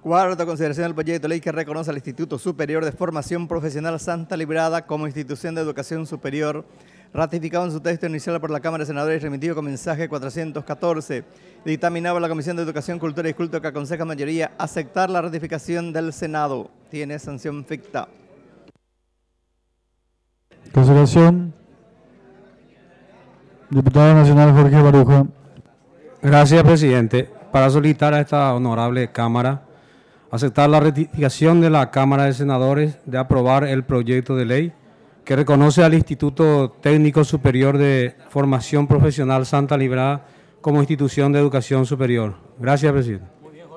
Cuarto, consideración del proyecto de ley que reconoce al Instituto Superior de Formación Profesional Santa Librada como institución de educación superior, ratificado en su texto inicial por la Cámara de Senadores y remitido con mensaje 414. Dictaminaba la Comisión de Educación, Cultura y Culto que aconseja mayoría aceptar la ratificación del Senado. Tiene sanción ficta. Consideración. Diputado Nacional Jorge Baruja. Gracias, presidente. Para solicitar a esta honorable Cámara aceptar la ratificación de la Cámara de Senadores de aprobar el proyecto de ley que reconoce al Instituto Técnico Superior de Formación Profesional Santa Librada como institución de educación superior. Gracias, presidente.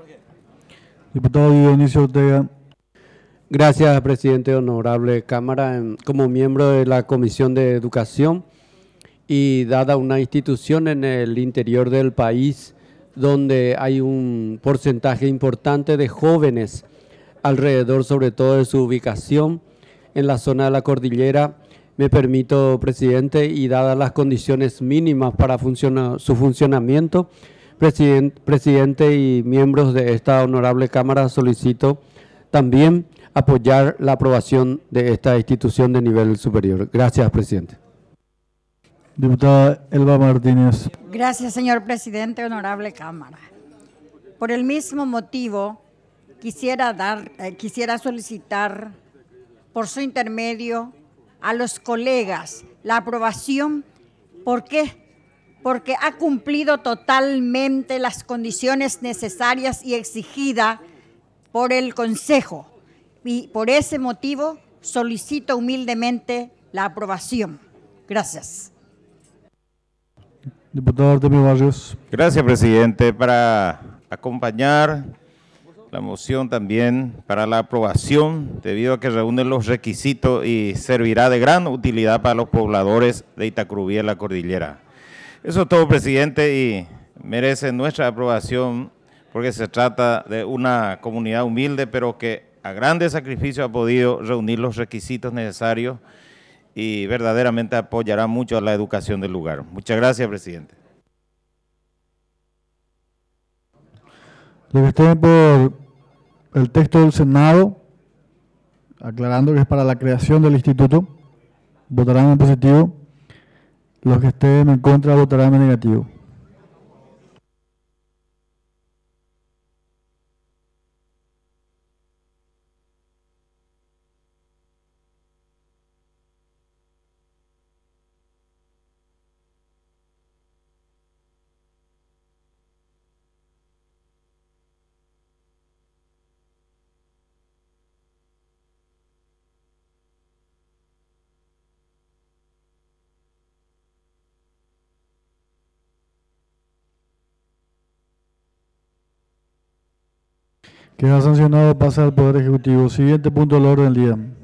Diputado Dionisio Ortega. Gracias, presidente, honorable Cámara. Como miembro de la Comisión de Educación y dada una institución en el interior del país donde hay un porcentaje importante de jóvenes alrededor, sobre todo de su ubicación en la zona de la cordillera, me permito, presidente, y dadas las condiciones mínimas para su funcionamiento, presidente y miembros de esta honorable Cámara, solicito también apoyar la aprobación de esta institución de nivel superior. Gracias, presidente. Diputada Elba Martínez. Gracias, señor presidente, honorable Cámara. Por el mismo motivo, quisiera solicitar por su intermedio a los colegas la aprobación. ¿Por qué? Porque ha cumplido totalmente las condiciones necesarias y exigidas por el Consejo. Y por ese motivo solicito humildemente la aprobación. Gracias. Diputado Artemio Barrios. Gracias, presidente. Para acompañar la moción también para la aprobación, debido a que reúne los requisitos y servirá de gran utilidad para los pobladores de Itacurubí y la cordillera. Eso es todo, presidente, y merece nuestra aprobación porque se trata de una comunidad humilde, pero que a grandes sacrificios ha podido reunir los requisitos necesarios y verdaderamente apoyará mucho a la educación del lugar. Muchas gracias, presidente. Los que estén por el texto del Senado, aclarando que es para la creación del instituto, votarán en positivo. Los que estén en contra votarán en negativo. Queda sancionado, pasa al Poder Ejecutivo. Siguiente punto del orden del día.